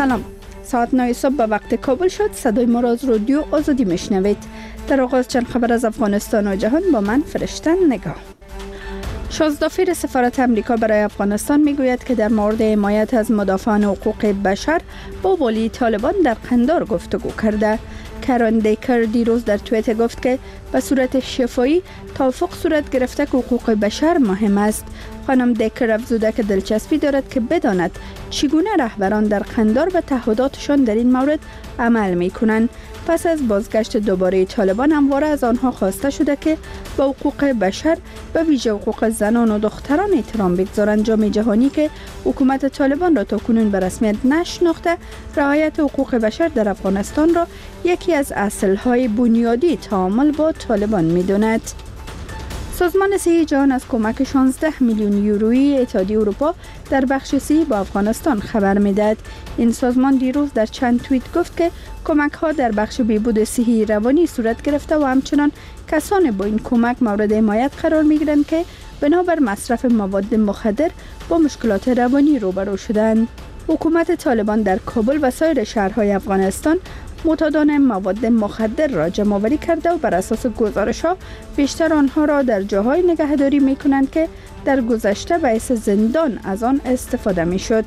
سلام، ساعت 9 صبح به وقت کابل شد. صدای ما را از رادیو آزادی میشنوید. در آغاز چند خبر از افغانستان و جهان با من فرشته نگاه. شازدافیر سفارت امریکا برای افغانستان میگوید که در مورد حمایت از مدافعان حقوق بشر با والی طالبان در قندار گفتگو کرده. کرن دیکر دیروز در توییتر گفت که به صورت شفاهی توافق صورت گرفته که حقوق بشر مهم است. خانم دیکر افزوده که دلچسپی دارد که بداند چگونه رهبران در قندار به تعهداتشان در این مورد عمل می کنند. پس از بازگشت دوباره طالبان همواره از آنها خواسته شده که به حقوق بشر به ویژه حقوق زنان و دختران احترام بگذارند. جامعه جهانی که حکومت طالبان را تاکنون به رسمیت نشناخته، رعایت حقوق بشر در افغانستان را یکی از اصل‌های بنیادی تعامل با طالبان می‌داند. سازمان صحی جهان از کمک 16 میلیون یورویی اتحادیه اروپا در بخش صحی با افغانستان خبر میداد. این سازمان دیروز در چند توییت گفت که کمک ها در بخش بهبود صحی روانی صورت گرفته و همچنان کسان با این کمک مورد حمایت قرار می گیرند که بنابر مصرف مواد مخدر با مشکلات روانی روبرو شدند. حکومت طالبان در کابل و سایر شهرهای افغانستان معتادان مواد مخدر را جمع‌آوری کرده و بر اساس گزارش‌ها بیشتر آنها را در جاهای نگهداری می‌کنند که در گذشته باعث زندان از آن استفاده می‌شد.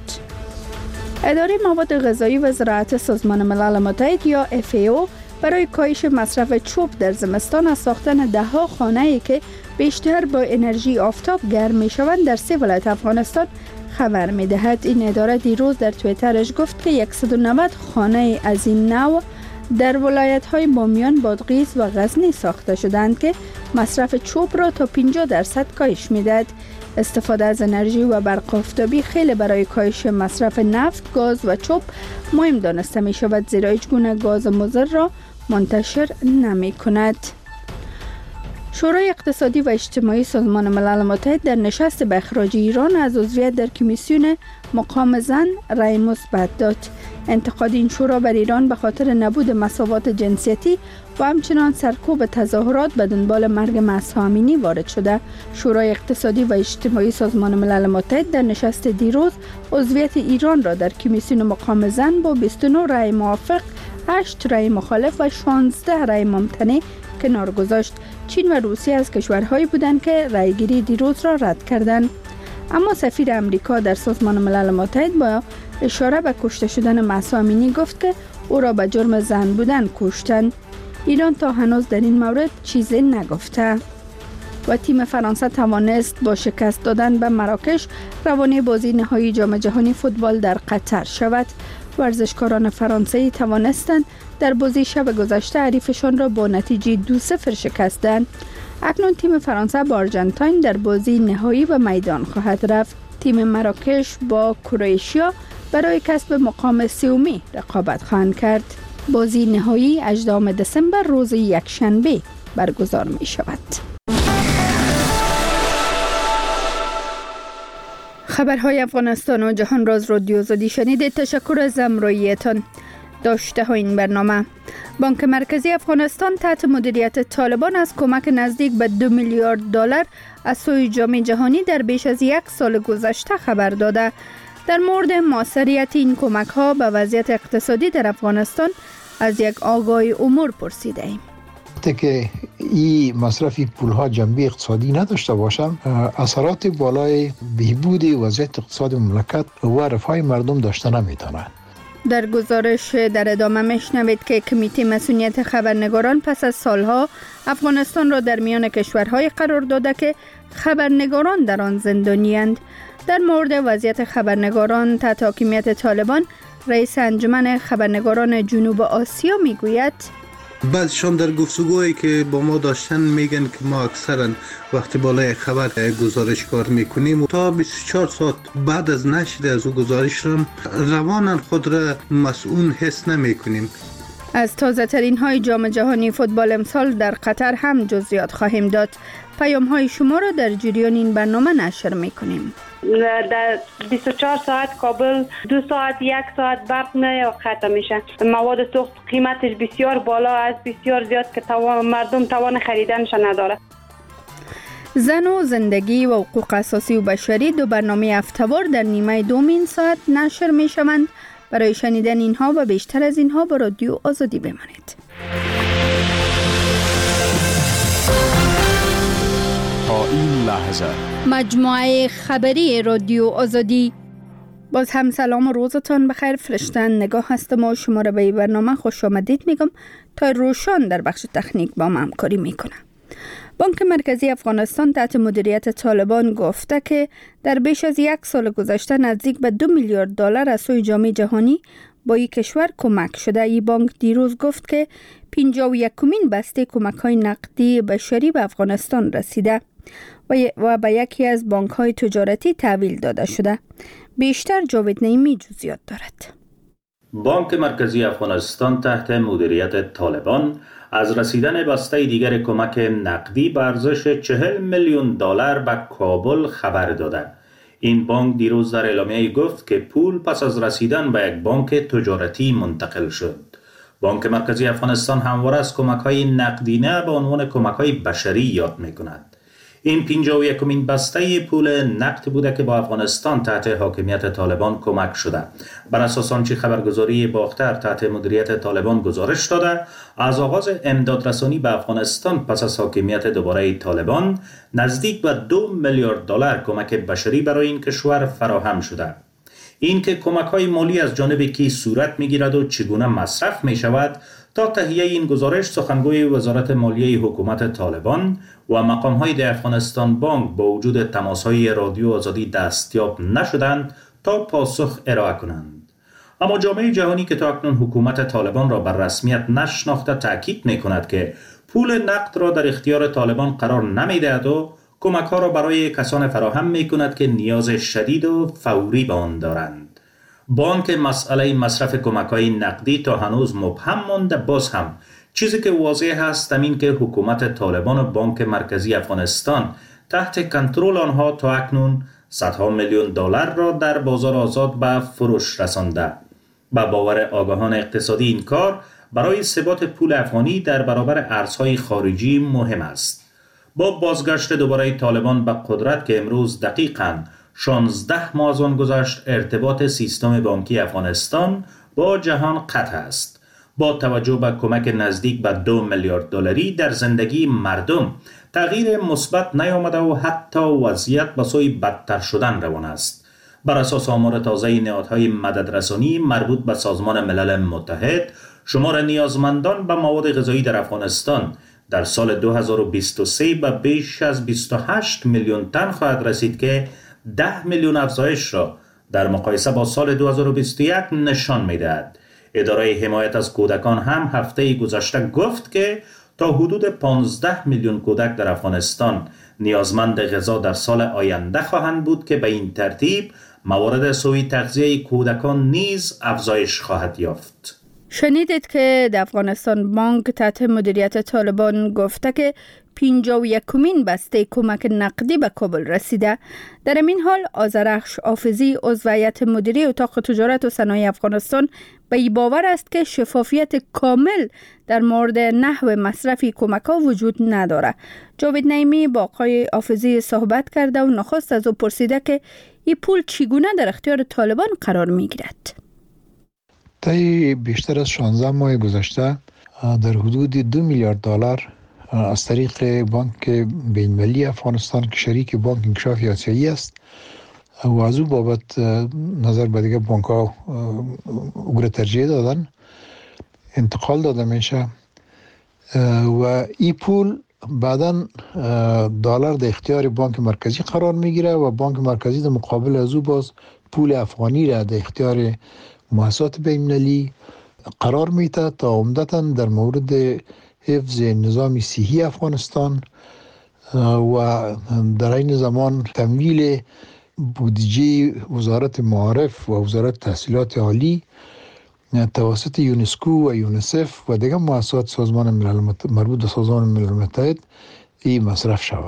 اداره مواد غذایی و زراعت سازمان ملل متحد یا FAO برای کاهش مصرف چوب در زمستان از ساختن ده‌ها خانه‌ای که بیشتر با انرژی آفتاب گرم می‌شوند در 3 ولایت افغانستان خبر می‌دهد. این اداره دیروز در توییترش گفت که 190 خانه از این نوع در ولایت‌های بامیان، بادغیس و غزنی ساخته شدند که مصرف چوب را تا 50% کاهش می‌دهد. استفاده از انرژی و برق آفتابی خیلی برای کاهش مصرف نفت، گاز و چوب مهم دانسته می‌شود، زیرا هیچ گونه گاز مضر را منتشر نمی‌کند. شورای اقتصادی و اجتماعی سازمان ملل متحد در نشست به اخراج ایران از عضویت در کمیسیون مقام زن رأی مثبت داد. انتقاد این شورا بر ایران به خاطر نبود مساوات جنسیتی و همچنان سرکوب تظاهرات به دنبال مرگ مهسا امینی وارد شده. شورای اقتصادی و اجتماعی سازمان ملل متحد در نشست دیروز عضویت ایران را در کمیسیون مقام زن با 29 رأی موافق، 8 رأی مخالف و 16 رأی ممتنع کنار گذاشت. چین و روسیه از کشورهایی بودند که رأیگیری دیروز را رد کردند. اما سفیر امریکا در سازمان ملل متحد با اشاره به کشته شدن مهسا امینی گفت که او را به جرم زن بودن کشتند. ایران تا هنوز در این مورد چیزی نگفته. و تیم فرانسه توانست با شکست دادن به مراکش روانه بازی نهایی جام جهانی فوتبال در قطر شود. ورزشکاران فرانسوی توانستند در بازی شب گذشته حریفشان را با نتیجه 2-0 شکستند. اکنون تیم فرانسه با آرژانتین در بازی نهایی به میدان خواهد رفت. تیم مراکش با کرواتیا برای کسب مقام سومی رقابت خواهند کرد. بازی نهایی 18 دسامبر روز یکشنبه برگزار می شود. خبرهای افغانستان و جهان را از رادیو آزادی شنیدید. تشکر از همراهیتان. داشته ها این برنامه: بانک مرکزی افغانستان تحت مدیریت طالبان از کمک نزدیک به 2 میلیارد دلار از سوی جامعه جهانی در بیش از 1 سال گذشته خبر داده. در مورد موثریت این کمک ها به وضعیت اقتصادی در افغانستان از یک آگاه امور پرسیده ایم. که این مصرف پولها جنبه اقتصادی نداشته باشم، اثرات بالای بهبود وضعیت اقتصاد مملکت و رفاه مردم داشته نمیتونه. در گزارش در ادامه میشنوید که کمیته مسئولیت خبرنگاران پس از سالها افغانستان را در میان کشورهای قرار داده که خبرنگاران در آن زندانی‌اند. در مورد وضعیت خبرنگاران تحت حاکمیت طالبان، رئیس انجمن خبرنگاران جنوب آسیا میگوید: بعضشان در گفتگوهایی که با ما داشتن میگن که ما اکثرا وقتی بالای خبر گزارش کار میکنیم تا 24 ساعت بعد از نشر از او گزارش را رواناً خود را مسئول حس نمیکنیم. از تازه ترین های جام جهانی فوتبال امسال در قطر هم جزئیات خواهیم داد. پیام های شما را در جریان این برنامه نشر میکنیم. در 24 ساعت کابل 2 ساعت 1 ساعت برق قطع میشه. مواد سوخت قیمتش بسیار بالا است، بسیار زیاد که مردم توان خریدنش نداره. زن و زندگی و حقوق اساسی و بشری 2 برنامه هفته‌وار در نیمه دوم این ساعت نشر می شوند. برای شنیدن اینها و بیشتر از اینها با رادیو آزادی بمانید. تا این لحظه مجموعه خبری رادیو آزادی. باز هم سلام و روزتان بخیر. فرشتن نگاه هستم و شما را به این برنامه خوش آمدید میگم. تا روشان در بخش تکنیک با ما همکاری میکنه. بانک مرکزی افغانستان تحت مدیریت طالبان گفته که در بیش از 1 سال گذشته نزدیک به 2 میلیارد دلار از سوی جامعه جهانی با این کشور کمک شده. این بانک دیروز گفت که 51مین بسته کمک‌های نقدی بشری به افغانستان رسیده و به یکی از بانک‌های تجارتی تحویل داده شده. بیشتر جاوید نعیمی جزئیات دارد. بانک مرکزی افغانستان تحت مدیریت طالبان از رسیدن بسته دیگر کمک نقدی به ارزش 40 میلیون دلار به کابل خبر داده. این بانک دیروز در اعلامیه گفت که پول پس از رسیدن به یک بانک تجارتی منتقل شد. بانک مرکزی افغانستان همواره از کمک‌های نقدینه به عنوان کمک‌های بشری یاد می‌کند. این 51مین بسته پول نقد بوده که با افغانستان تحت حاکمیت طالبان کمک شده. بر اساس آنچه خبرگزاری باختر تحت مدیریت طالبان گزارش داده، از آغاز امدادرسانی به افغانستان پس از حاکمیت دوباره طالبان نزدیک به 2 میلیارد دلار کمک بشری برای این کشور فراهم شده. این که کمک‌های مالی از جانب کی صورت می‌گیرد و چگونه مصرف می‌شود، تا تهیه این گزارش سخنگوی وزارت مالیه حکومت طالبان و مقام‌های در افغانستان بانک با وجود تماس‌های رادیو آزادی دستیاب نشدند تا پاسخ ارائه کنند. اما جامعه جهانی که تا اکنون حکومت طالبان را بر رسمیت نشناخته تاکید می‌کند که پول نقد را در اختیار طالبان قرار نمی‌دهد و کمک‌ها را برای کسان فراهم می‌کند که نیاز شدید و فوری به آن دارند. بانک مسئله مصرف کمک‌های نقدی تا هنوز مبهم مانده. باز هم چیزی که واضح است این که حکومت طالبان و بانک مرکزی افغانستان تحت کنترل آنها تا اکنون صدها میلیون دلار را در بازار آزاد به فروش رسانده. با باور آگاهان اقتصادی این کار برای ثبات پول افغانی در برابر ارزهای خارجی مهم است. با بازگشت دوباره طالبان به قدرت که امروز دقیقاً 16 ماه از آن گذشت، ارتباط سیستم بانکی افغانستان با جهان قطع است. با توجه به کمک نزدیک به 2 میلیارد دلاری در زندگی مردم تغییر مثبت نیامده و حتی وضعیت به سوی بدتر شدن روان است. بر اساس آمار تازه نهادهای مددرسانی مربوط به سازمان ملل متحد، شمار نیازمندان به مواد غذایی در افغانستان در سال 2023 به بیش از 28 میلیون تن خواهد رسید که 10 میلیون افزایش را در مقایسه با سال 2021 نشان می‌دهد. اداره حمایت از کودکان هم هفته گذشته گفت که تا حدود 15 میلیون کودک در افغانستان نیازمند غذا در سال آینده خواهند بود که به این ترتیب موارد سوء تغذیه کودکان نیز افزایش خواهد یافت. شنیدید که در افغانستان بانک تحت مدیریت طالبان گفته که 51مین بسته کمک نقدی به کابل رسیده. در این حال آذرخش حافظی عضو هیئت مدیره اتاق تجارت و صنایع افغانستان به این باور است که شفافیت کامل در مورد نحو مصرف کمک‌ها وجود نداره. جاوید نعیمی با آقای حافظی صحبت کرده و نخست از او پرسیده که این پول چگونه در اختیار طالبان قرار می‌گیرد. طی بیشتر از 16 ماه گذشته در حدود 2 میلیارد دلار از طریق بانک بین‌المللی افغانستان که شریک بانک انکشاف آسیایی است و از او بابت نظر به دیگه بانک ها او را ترجیح دادن انتقال داده میشه و این پول بعداً دلار در اختیار بانک مرکزی قرار میگیره و بانک مرکزی در مقابل از او باز پول افغانی را در اختیار مؤسسات بین‌المللی قرار میده تا عمدتاً در مورد حفظ نظام صحی افغانستان و در این زمان تمویل بودجه وزارت معارف و وزارت تحصیلات عالی توسط یونسکو و یونیسف و دیگر مؤسسات سازمان ملل مربوط به سازمان ملل متحد این مصرف شود.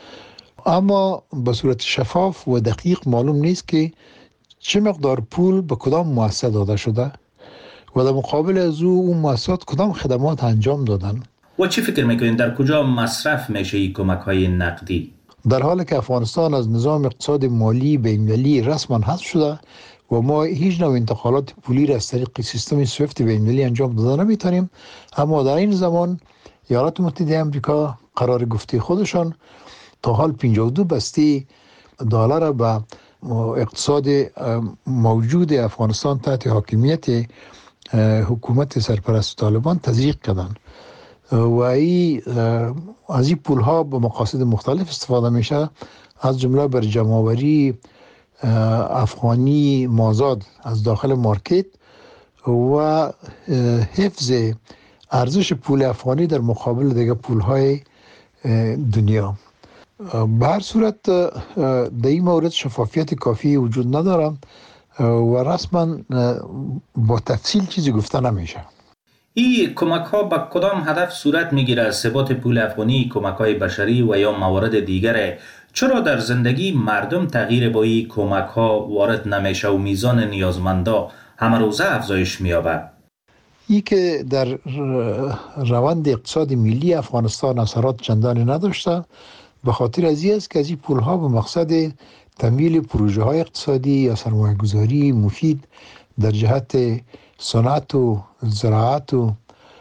اما به صورت شفاف و دقیق معلوم نیست که چه مقدار پول به کدام مؤسسه داده شده و در مقابل از اون مؤسسات کدام خدمات انجام دادن. و چی فکر میکنین در کجا مصرف میشه این کمک‌های نقدی؟ در حالی که افغانستان از نظام اقتصاد مالی بین‌المللی رسما حذف شده و ما هیچ نوع انتقالات پولی را از طریق سیستم سویفت بین‌المللی انجام داده نمیتونیم. اما در این زمان ایالات متحده آمریکا قرار گفته خودشان تا حال 52 بسته دلار به اقتصاد موجود افغانستان تحت حاکمیت حکومت سرپرست طالبان تزریق کردند و از این پول ها به مقاصد مختلف استفاده میشه، از جمله بر جمع‌آوری افغانی مازاد از داخل مارکت و حفظ ارزش پول افغانی در مقابل دیگه پول های دنیا. به هر صورت در این مورد شفافیت کافی وجود نداره و رسما با تفصیل چیزی گفته نمیشه. این کمک ها به کدام هدف صورت میگیره؟ ثبات پول افغانی، کمک های بشری و یا موارد دیگره؟ چرا در زندگی مردم تغییر با این کمک ها وارد نمیشه و میزان نیازمندا همه روزه افزایش مییابه؟ این که در روند اقتصاد ملی افغانستان اثرات چندانی نداشته، به خاطر از این است که از این پول ها به مقصد تمویل پروژه های اقتصادی یا سرمایه گذاری مفید در جهت صنعت و زراعت و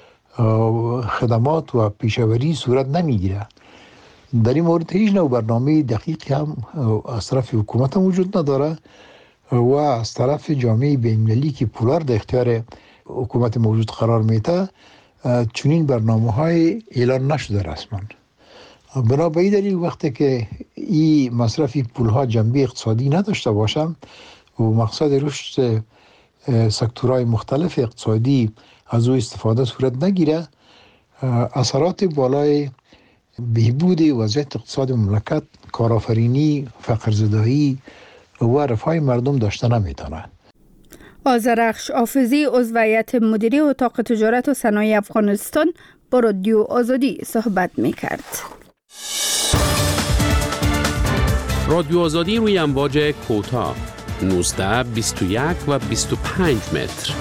خدمات و پیشاوری صورت نمیگیره. در این مورد هیچ نوع برنامه دقیقی هم از طرف حکومت هم وجود نداره و از طرف جامعه بین‌المللی که پولار در اختیار حکومت موجود قرار میده چنین برنامه های اعلان نشده رسما. بنابراین دلیل وقتی که این مصرف پول ها جنبه اقتصادی نداشته باشه و مقصد رشد سکتورهای مختلف اقتصادی از او استفاده صورت نگیره، اثرات بالای بهبود وضعیت اقتصاد مملکت، کارآفرینی، فقرزدایی و رفاه مردم داشته نمیتونه. آذرخش حافظی عضو هیئت مدیره اتاق تجارت و صنایع افغانستان با رادیو آزادی صحبت میکرد. رادیو آزادی روی امواج کوتاه 19، 21 و 25 متر.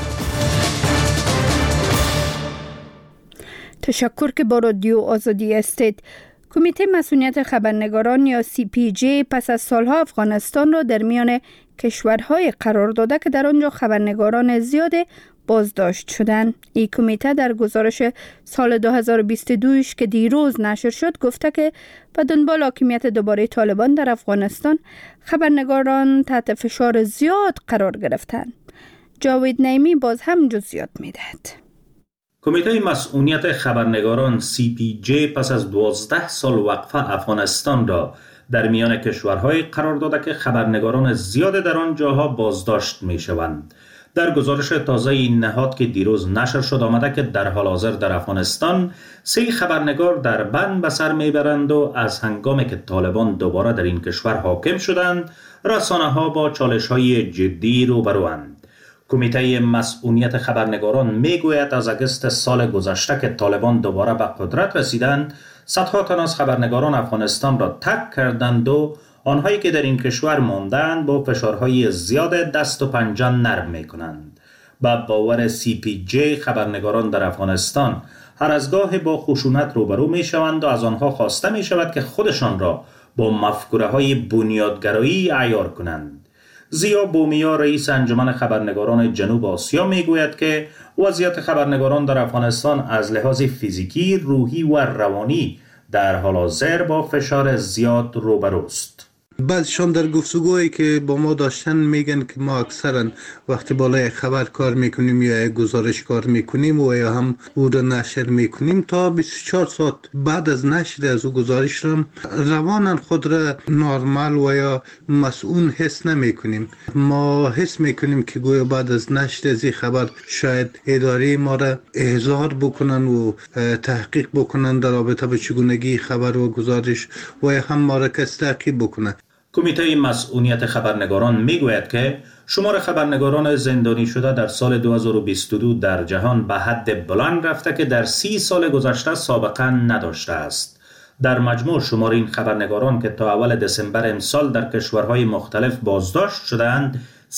تشکر که با رادیو آزادی هستید. کمیته مسئولیت خبرنگاران یا CPJ پس از سالها افغانستان را در میان کشورهای قرار داده که در آنجا خبرنگاران زیاد بازداشت شدند. این کمیته در گزارش سال 2022 که دیروز نشر شد گفته که به دنبال حاکمیت دوباره طالبان در افغانستان خبرنگاران تحت فشار زیاد قرار گرفتند. جاوید نعیمی باز هم جزئیات میدهد. کمیته مسئولیت خبرنگاران CPJ پس از 12 سال وقفه افغانستان را در میان کشورهای قرار داده که خبرنگاران زیاد در آن جاها بازداشت می شوند. در گزارش تازه این نهاد که دیروز نشر شد آمده که در حال حاضر در افغانستان 3 خبرنگار در بند به سر میبرند و از هنگامی که طالبان دوباره در این کشور حاکم شدند رسانه ها با چالش های جدی روبروند. کمیته مسئولیت خبرنگاران میگوید از اگست سال گذشته که طالبان دوباره به قدرت رسیدند صدها تن از خبرنگاران افغانستان را ترک کردند و آنهایی که در این کشور ماندند با فشارهای زیاد دست و پنجه نرم میکنند. با باور CPJ خبرنگاران در افغانستان هر از گاه با خشونت روبرو میشوند و از آنها خواسته می شود که خودشان را با مفکوره های بنیادگرایی عیار کنند. زیا بومیا رئیس انجمن خبرنگاران جنوب آسیا میگوید که وضعیت خبرنگاران در افغانستان از لحاظ فیزیکی، روحی و روانی در حال حاضر با فشار زیاد روبروست. بعضشان در گفتگوهایی که با ما داشتن میگن که ما اکثرا وقتی بالای خبر کار میکنیم یا گزارش کار میکنیم و یا هم او را نشر میکنیم تا 24 ساعت بعد از نشر از او گزارش را رواناً خود را نرمال و یا مسئول حس نمیکنیم. ما حس میکنیم که گویا بعد از نشر از این خبر شاید اداره ما را احضار بکنن و تحقیق بکنن در رابطه با چگونگی خبر و گزارش و یا هم ما را تعقیب بکنن. کمیته مسئولیت خبرنگاران میگوید که شمار خبرنگاران زندانی شده در سال 2022 در جهان به حد بلند رفته که در 30 سال گذشته سابقه نداشته است. در مجموع شمار این خبرنگاران که تا اول دسامبر امسال در کشورهای مختلف بازداشت شدند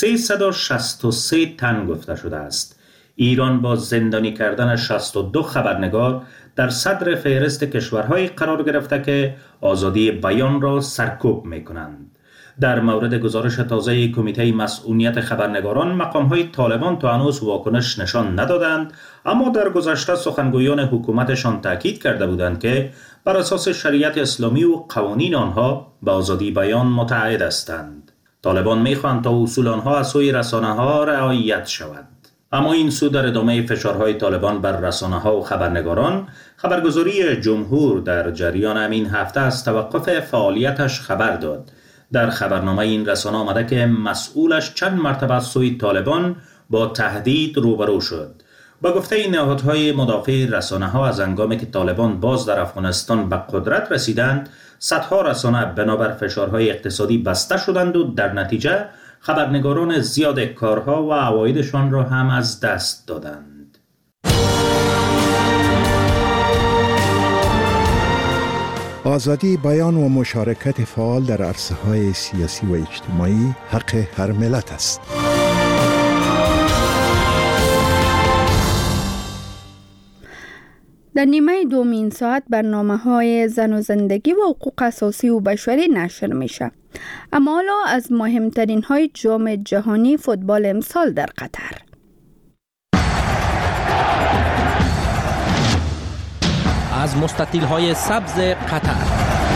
363 تن گفته شده است. ایران با زندانی کردن 62 خبرنگار در صدر فهرست کشورهای قرار گرفته که آزادی بیان را سرکوب می کنند. در مورد گزارش تازه کمیته مسئولیت خبرنگاران، مقام‌های طالبان تا هنوز واکنش نشان ندادند، اما در گذشته سخنگویان حکومتشان تاکید کرده بودند که بر اساس شریعت اسلامی و قوانین آنها به آزادی بیان متعهد هستند. طالبان می‌خواهند تا اصول آنها از سوی رسانه‌ها رعایت شود. اما این سو در ادامه فشارهای طالبان بر رسانه‌ها و خبرنگاران، خبرگزاری جمهور در جریان همین هفته از توقف فعالیتش خبر داد. در خبرنامه این رسانه آمده که مسئولش چند مرتبه از سوی طالبان با تهدید روبرو شد. با گفته این نهادهای مدافع رسانه‌ها، از هنگامی که طالبان باز در افغانستان به قدرت رسیدند، صدها رسانه بنابر فشارهای اقتصادی بسته شدند و در نتیجه خبرنگاران زیاد کارها و عوایدشان را هم از دست دادند. آزادی بیان و مشارکت فعال در عرصه‌های سیاسی و اجتماعی حق هر ملت است. در نیمه دومین ساعت برنامه‌های زن و زندگی و حقوق اساسی و بشری نشر میشه. اما حالا از مهمترین های جام جهانی فوتبال امسال در قطر. از مستطیل های سبز قطر،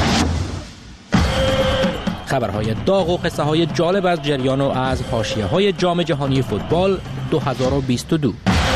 خبرهای داغ و قصه های جالب از جریان و از حاشیه های جام جهانی فوتبال 2022.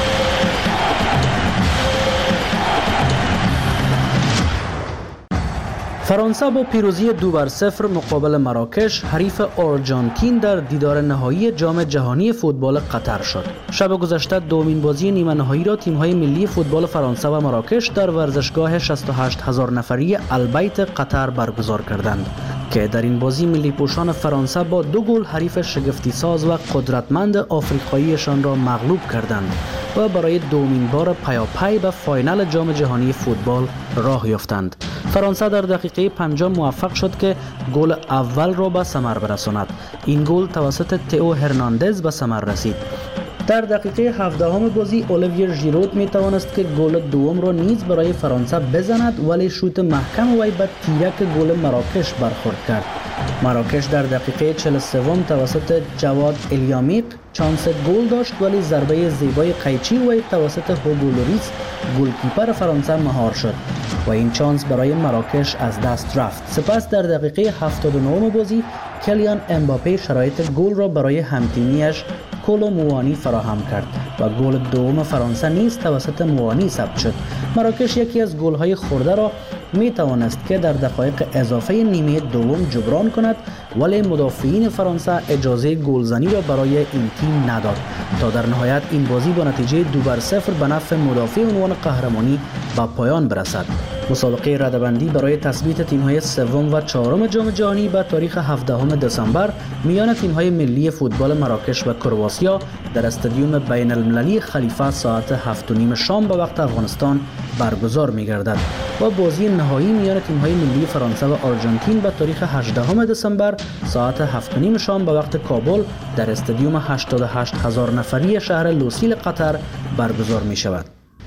فرانسه با پیروزی 2-0 مقابل مراکش حریف آرژانتین در دیدار نهایی جام جهانی فوتبال قطر شد. شب گذشته دومین بازی نیمه نهایی را تیم‌های ملی فوتبال فرانسه و مراکش در ورزشگاه 68,000 نفری البیت قطر برگزار کردند که در این بازی ملی پوشان فرانسه با 2 گل حریف شگفتی ساز و قدرتمند آفریقاییشان را مغلوب کردند و برای دومین بار پیاپی به فاینال جام جهانی فوتبال راه یافتند. فرانسه در دقیقه 50 موفق شد که گل اول را به ثمر برساند. این گل توسط تئو هرناندز به ثمر رسید. در دقیقه 17 بازی الیویر ژیرود می توانست که گل دوم را نیز برای فرانسه بزند، ولی شوت محکم وی به تیرک گل مراکش برخورد کرد. مراکش در دقیقه 43 توسط جواد الیامیق چانس گل داشت، ولی ضربه زیبای قیچی وی توسط هوگو لوریس گلکیپر فرانسه مهار شد و این چانس برای مراکش از دست رفت. سپس در دقیقه 79 بازی کلیان امباپه شرایط گل را برای همتیمیش کولو موانی فراهم کرد و گل دوم فرانسه نیز توسط موانی ثبت شد. مراکش یکی از گل‌های خورده را می توانست که در دقایق اضافه نیمه دوم جبران کند، ولی مدافعین فرانسه اجازه گلزنی را برای این تیم نداد تا در نهایت این بازی با نتیجه 2-0 به نفع مدافع عنوان قهرمانی به پایان برسد. مسابقه رده‌بندی برای تثبیت تیم‌های سوم و چهارم جام جهانی به تاریخ 17 دسامبر میان تیم‌های ملی فوتبال مراکش و کرواتیا در استادیوم بین المللی خلیفه ساعت 7:30 شام به وقت افغانستان برگزار می‌گردد و بازی نهایی میان تیم‌های ملی فرانسه و آرژانتین به تاریخ 18 دسامبر ساعت 7:30 شام به وقت کابل در استادیوم 88,000 نفری شهر لوسیل قطر برگزار می‌شود.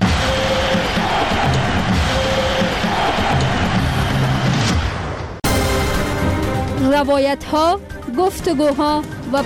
روایت‌ها، گفتگوها و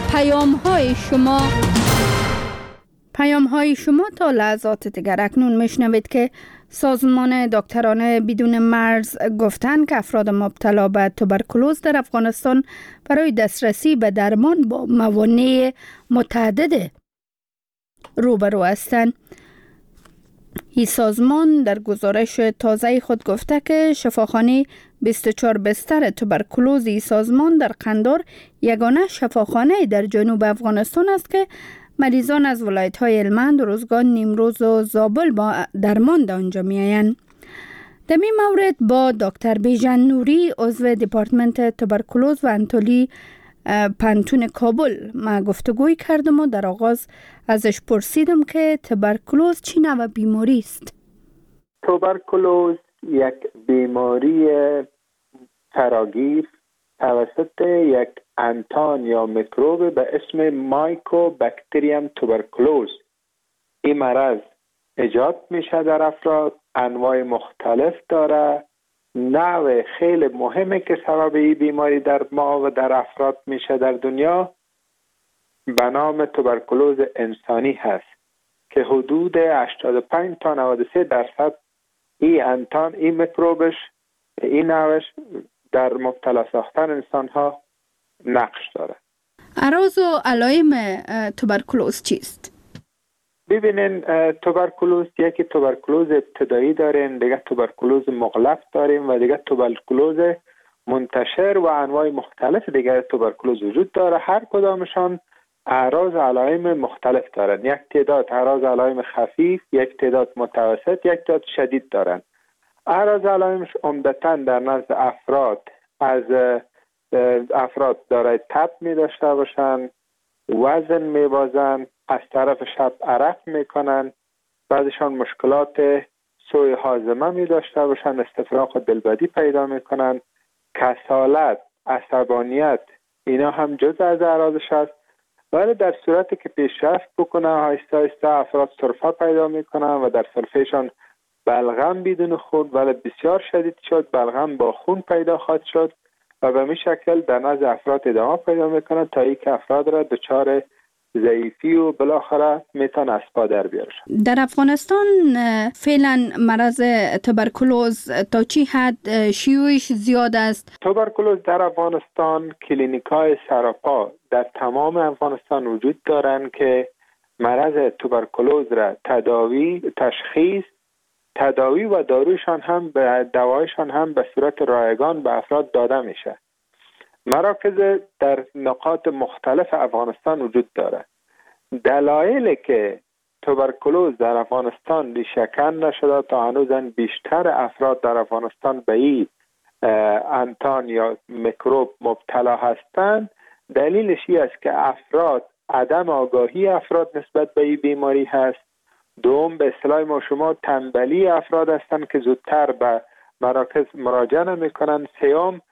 پیام‌های شما تا لحظات دیگر. اکنون میشنوید که سازمان دکتران بدون مرز گفتند که افراد مبتلا به توبرکولوز در افغانستان برای دسترسی به درمان با موانع متعدد روبرو هستند. این سازمان در گزارش تازه خود گفته که شفاخانه 24 بستر توبرکولوز این سازمان در قندار یگانه شفاخانه در جنوب افغانستان است که مریضان از ولایت‌های هلمند، روزگان، نیمروز و زابل با درمان در آنجا می‌آیند. در این مورد با دکتر بیژن نوری عضو دپارتمنت توبرکولوز و انتولی پنتون کابل ما گفتگوی کردم و در آغاز ازش پرسیدم که توبرکولوز چی نوع بیماری است؟ توبرکولوز یک بیماری فراگیر توسط یک انتان یا میکروب به اسم مایکوبکتریوم توبرکولوز. این مرض ایجاد میشه در افراد، انواع مختلف داره نوع خیلی مهمی که سبب این بیماری در ما و در افراد میشه در دنیا به نام توبرکولوز انسانی هست که حدود 85 تا 93% این انتان، این میکروبش، این نوعش در مبتلا ساختن انسان ها نقش داره. اعراض و علائم توبرکولوز چیست؟ ببینین، توبرکولوز یکی توبرکولوز ابتدایی داریم، دیگه توبرکولوز مغلق داریم و دیگه توبرکولوز منتشر و انواع مختلف دیگه توبرکولوز وجود داره. هر کدامشان اعراض علائم مختلف دارن. یک تعداد اعراض علائم خفیف، یک تعداد متوسط، یک تعداد شدید دارن. اعراض علائمش عمدتاً در نزد افراد دارای تب می داشته باشن، وزن می بازن، از طرف شب عرق می کنن، بعدشان مشکلات سوء هاضمه می داشته باشن، استفراغ و دلبدی پیدا می کنن، کسالت، عصبانیت، اینا هم جز از اعراضش است. ولی در صورتی که پیشرفت بکنه آهسته آهسته افراد سرفه پیدا می کنن و در سرفهشان بلغم بدون خون ولی بسیار شدید شد، بلغم با خون پیدا خواهد شد و به این شکل در نزد افراد ادامه پیدا میکنه تا اینکه افراد را دچار ضعیفی و بالاخره میتونه از پا در بیاره. در افغانستان فعلا مرض توبرکولوز تا چی حد شیوعش زیاد است؟ توبرکولوز در افغانستان کلینیکای سراپا در تمام افغانستان وجود دارند که مرض توبرکولوز را تشخیص، تداوی و دارویشان هم به دوایشان هم به صورت رایگان به افراد داده میشه. مراکز در نقاط مختلف افغانستان وجود داره. دلایلی که توبرکولوز در افغانستان ریشه‌کن نشده تا هنوزن بیشتر افراد در افغانستان به این انتان یا میکروب مبتلا هستند، دلیلش این است که عدم آگاهی افراد نسبت به این بیماری هست. دوم، به اصطلاح ما شما تنبلی افراد هستند که زودتر به مراکز مراجعه نمی‌کنند. سوم،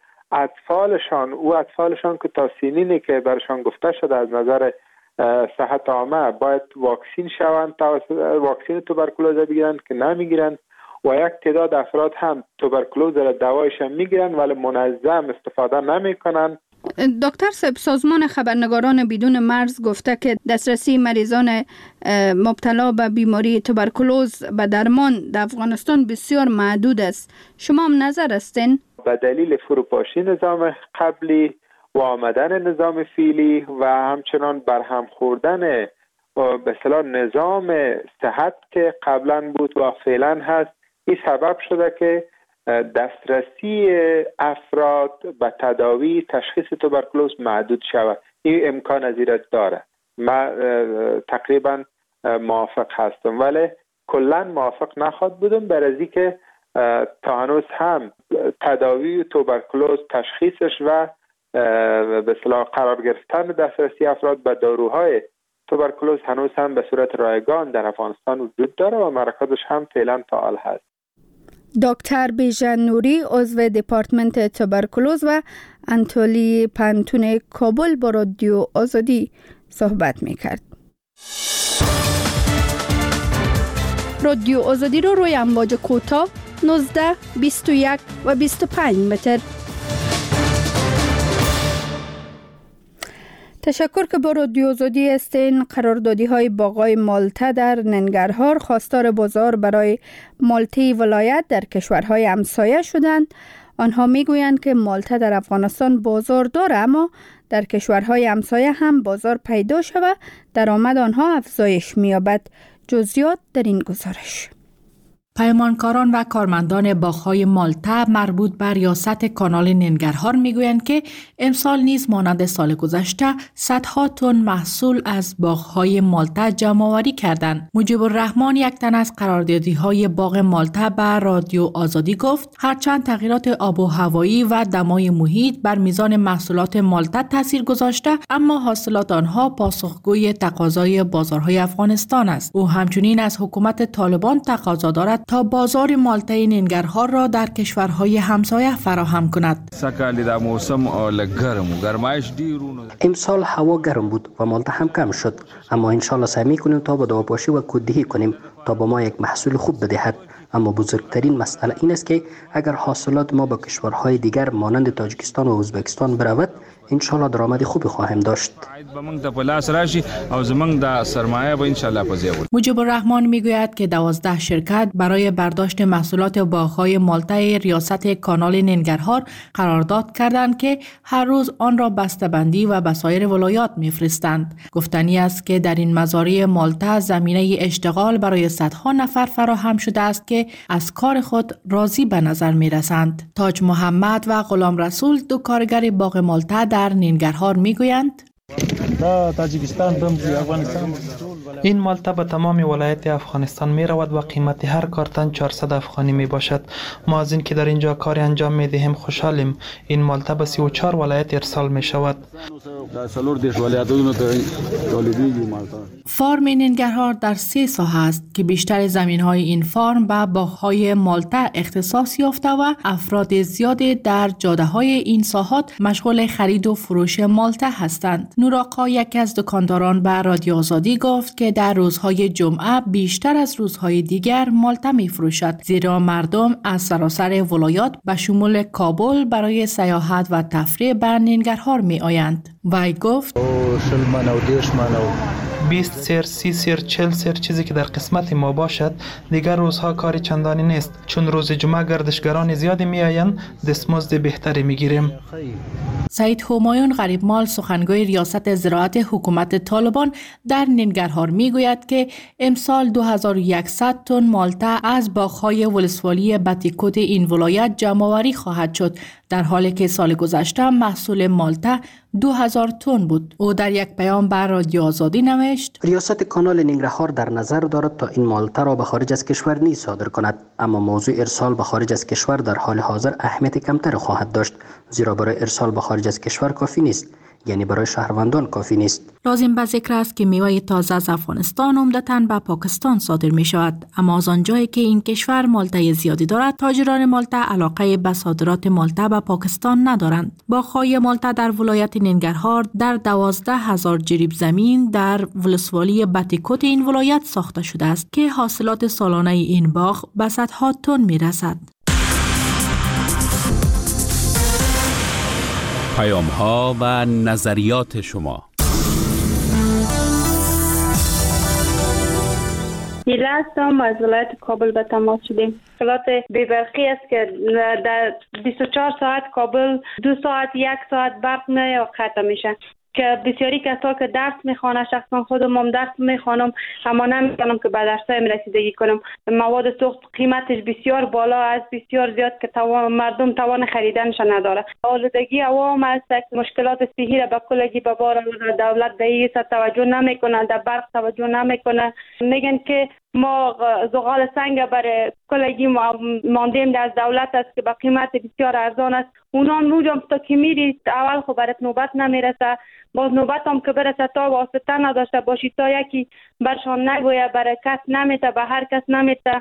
اطفالشان که تا سنینی که برشان گفته شده از نظر صحت عامه باید واکسین شوند تا واکسین توبرکولوز بگیرند که نمیگیرند و یک تعداد افراد هم توبرکولوز را دوایش میگیرند ولی منظم استفاده نمیکنند. دکتر صاحب، سازمان خبرنگاران بدون مرز گفته که دسترسی مریضان مبتلا به بیماری توبرکولوز به درمان در افغانستان بسیار محدود است. شما هم نظر هستین؟ به دلیل فروپاشی نظام قبلی و آمدن نظام فعلی و همچنان برهم خوردن به اصطلاح نظام صحت که قبلا بود و فعلا هست، این سبب شده که دسترسی افراد به تداوی تشخیص توبرکولوز محدود شود. این امکان از این داره. من تقریبا موافق هستم ولی کلا موافق نخواهد بودم برای که تا هنوز هم تداوی توبرکولوز تشخیصش و به اصطلاح قرار گرفتن دسترسی افراد به داروهای توبرکولوز هنوز هم به صورت رایگان در افغانستان وجود داره و مراکزش هم فعلا فعال هست. دکتر بیژن نوری عضو دپارتمنت توبرکولوز و انتولی پانتون کابل با رادیو آزادی صحبت میکرد. رادیو آزادی رو روی امواج کوتاه 19, 21 و 25 متر. تشکر که با رادیو آزادی هستین. قراردادی های باغای مالته در ننگرهار خواستار بازار برای مالته ولایت در کشورهای همسایه شدند. آنها میگویند که مالته در افغانستان بازار داره اما در کشورهای همسایه هم بازار پیدا شود، درآمد آنها افزایش می‌یابد. جزئیات در این گزارش. پیمانکاران و کارمندان باغ‌های مالته مربوط بر ریاست کانال ننگرهار میگویند که امسال نیز مانند سال گذشته صدها تن محصول از باغ‌های مالته جمع‌آوری کردند. مجیب الرحمن، یک تن از قراردادی‌های باغ مالته به رادیو آزادی گفت هرچند تغییرات آب و هوایی و دمای محیط بر میزان محصولات مالته تاثیر گذاشته، اما حاصلات آنها پاسخگوی تقاضای بازارهای افغانستان است. او همچنین از حکومت طالبان تقاضا دارد تا بازار مالته ننگرهار را در کشورهای همسایه فراهم کند. امسال هوا گرم بود و مالته هم کم شد، اما انشالله سعی می‌کنیم تا با دواپاشی و کوددهی کنیم تا با ما یک محصول خوب بدهد. اما بزرگترین مسئله این است که اگر حاصلات ما با کشورهای دیگر مانند تاجیکستان و ازبکستان برود ان شاء الله درآمد خوبی خواهیم داشت. مجیب الرحمن میگوید که 12 شرکت برای برداشت محصولات باغ‌های مالطه ریاست کانال ننگرهار قرارداد کردند که هر روز آن را بسته‌بندی و به سایر ولایات می‌فرستند. گفتنی است که در این مزارع مالطه زمینه اشتغال برای صدها نفر فراهم شده است که از کار خود راضی به نظر می‌رسند. تاج محمد و غلام رسول دو کارگر باغ مالطه در ننگرهار میگویند این مالطه به تمام ولایت افغانستان می رود و قیمت هر کارتن 400 افغانی می باشد. ما از این که در اینجا کار انجام می دهیم خوشحالیم. این مالطه به 34 ولایت ارسال می شود. فارم ننگرهار در 3 ساحه است که بیشتر زمین های این فارم به باغ‌های مالطه اختصاص یافته و افراد زیادی در جاده های این ساحات مشغول خرید و فروش مالطه هستند. نوراقا یکی از دکانداران به رادیو آزادی گفت که در روزهای جمعه بیشتر از روزهای دیگر مالطه می فروشد، زیرا مردم از سراسر ولایات به شمول کابل برای سیاحت و تفریح به ننگرهار می آیند. وی گفت 20 سیر، 30 سیر، 40 سیر چیزی که در قسمت ما باشد دیگر روزها کاری چندانی نیست، چون روز جمعه گردشگران زیادی می آیند، دستمزد بهتری می گیریم. سعید همایون غریبمال سخنگوی ریاست زراعت حکومت طالبان در ننگرهار می گوید که امسال 2100 تن مالطه از باغ‌های ولسوالی بتیکوت این ولایت جمع‌آوری خواهد شد، در حالی که سال گذشته محصول مالطه 2000 تن بود. او در یک پیام بر رادیو آزادی نوشت: ریاست کانال ننگرهار در نظر دارد تا این مالطه را به خارج از کشور نیز صادر کند، اما موضوع ارسال به خارج از کشور در حال حاضر اهمیت کمتر خواهد داشت، زیرا برای ارسال به خارج از کشور کافی نیست، یعنی برای شهروندان کافی نیست. لازم به ذکر است که میوه تازه از افغانستان عمدتاً به پاکستان صادر می شود، اما از آنجایی که این کشور مالطه زیادی دارد، تاجران مالطه علاقه به صادرات مالطه به پاکستان ندارند. باغ‌های مالطه در ولایت ننگرهار در 12000 جریب زمین در ولسوالی بتیکوت این ولایت ساخته شده است که حاصلات سالانه این باغ به صدها تن می رسد. پیام‌ها و نظریات شما. دیله هستم از ولایت کابل به تماس شدیم. مشکلات بی‌برقی است که در 24 ساعت کابل 2 ساعت 1 ساعت برق یا قطع میشه که بسیاری کسا که درس میخوانه، شخصا خودم هم درس میخوانم اما نمیتونم که به درسایم رسیدگی کنم. مواد سوخت قیمتش بسیار بالا است، بسیار زیاد که مردم توان خریدنش نداره. آلودگی عوام است، مشکلات صحی را به کلگی به بار دولت به این توجه نمیکنه، در برق توجه نمیکنه. میگن که ما زغال سنگ برای کلگی ماندیم در دولت است که با قیمت بسیار ارزان است. اونا نوجم تا که میری اول خب برات نوبت نمیرسه، باز نوبت هم که برسه تا واسطه نداشته باشی، تا یکی برشان نگویه، برای کس نمیته، به هر کس نمیته.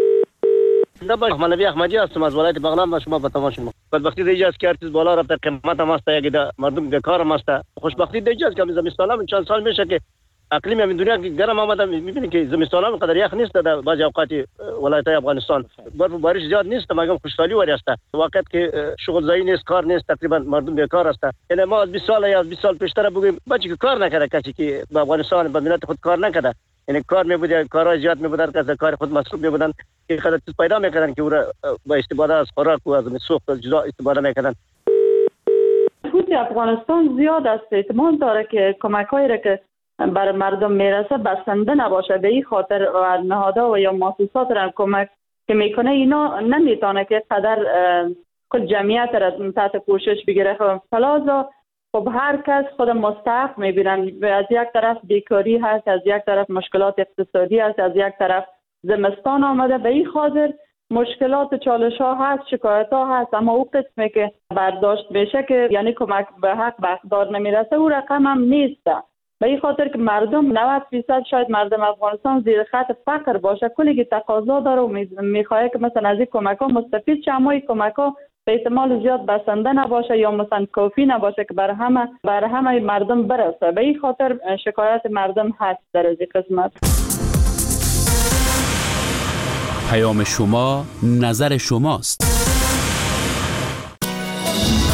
من نبی احمدی هستم از ولایت بغلان و شما به تماس شما. بدبختی دیگه است که هر چیز بالا رفته، قیمت هم است، یک مردم بیکار هم است. خوشبختی دیگه است که زمستان هم چند سال میشه که اقلیم همین دنیا که گرم آمده، میبینید که زمستان هم قدر یخ نیست در بعضی اوقات ولایت افغانستان. برف و بارش زیاد نیست، مگم خوشحالی وری است. وقت که شغل زایی نیست، کار نیست، تقریبا مردم بیکار است. یعنی ما از 20 سال یا 20 سال پیشتر بگیم بچه که کار نکرده، کسی که به افغانستان به ملت خود کار نکرده، یعنی کار میبوده، کارهای زیاد میبودن که از کار خود مصروف میبودن که خود چیز پیدا میکردن که او را با استفاده از خوراک و از سوخت جدا استفاده میکردن. خود افغانستان زیاد است، احتمال داره که کمک‌هایی را که برای مردم میرسه بسنده نباشه. به این خاطر نهادها و یا مؤسسات را کمک که میکنه اینا نمیتونه که قدر خود جمعیت را تحت پوشش بگیره. فلازا خب هر کس خود مستحق میبینن. از یک طرف بیکاری هست، از یک طرف مشکلات اقتصادی هست، از یک طرف زمستان آمده. به این خاطر مشکلات چالش ها هست، شکایت ها هست، اما او قسمی که برداشت بشه که یعنی کمک به حق به اقدار نمیرسه، او رقم هم نیست. به این خاطر که مردم 90% شاید مردم افغانستان زیر خط فقر باشه، کلی که تقاضا داره و میخواه که مثلا از این کمک ها مستفید شه، اما این کمک ها به احتمال زیاد بسنده نباشه یا مثلا کافی نباشه که برای همه مردم برسه. به این خاطر شکایت مردم هست در از این قسمت. پیام شما نظر شماست.